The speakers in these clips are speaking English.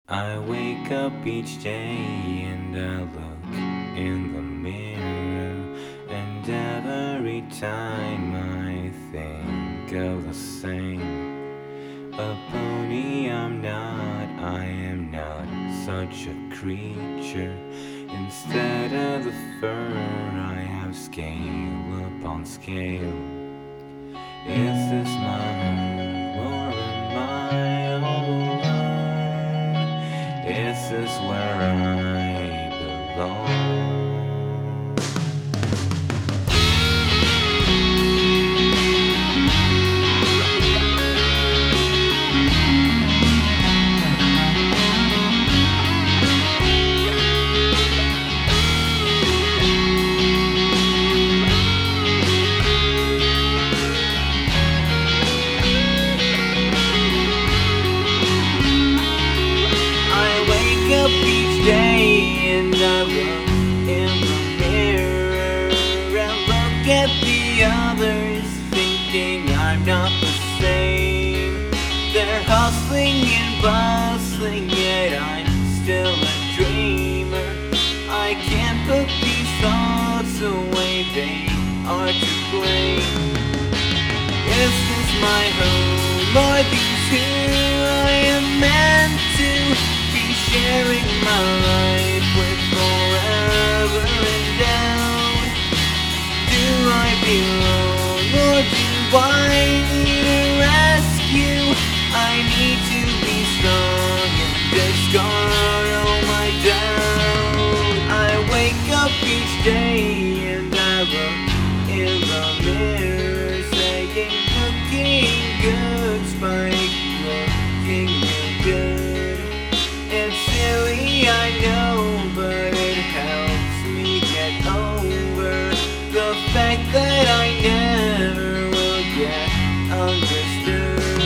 I wake up each day and I look in the mirror, and every time I think of the same. A pony I'm not, I am not such a creature. Instead of the fur I have scale upon scale. Is this my home or am I all alone? Is this where I belong? Each day and I look in the mirror and look at the others, thinking I'm not the same. They're hustling and bustling, yet I'm still a dreamer. I can't put these thoughts away, they are to blame. Is this my home, or these who I am meant to sharing my life with forever and down? Do I belong, or do I need a rescue? I need to be strong and discard all my doubt. I wake up each day and I look in the mirror, saying looking good, Spike, looking real good. It's silly, I know, but it helps me get over the fact that I never will get understood.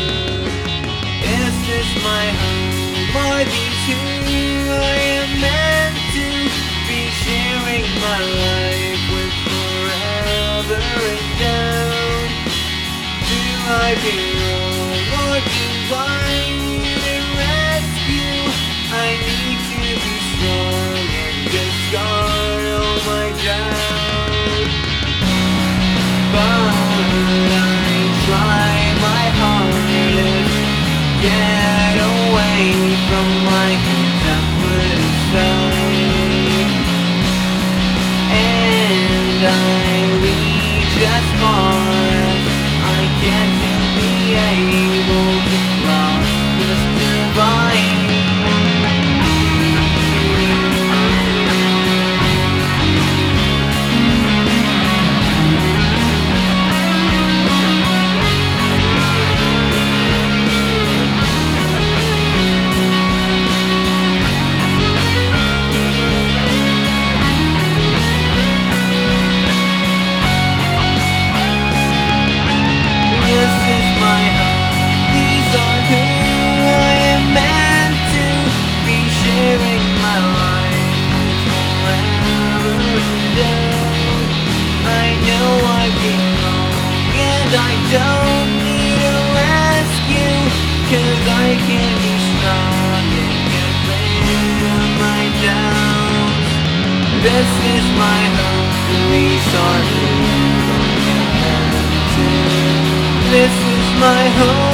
Is this my home, or these who I am meant to be sharing my life with forever and down? Do I belong, or do I need a rescue? I need to be strong and discard all my doubt. But I try my hardest to get away from my contemplative side, and I reach as far as I can to be able to cross this divide. I don't need a rescue, 'cause I can be strong and get rid of my doubts. This is my home, these are who I am to. This is my home.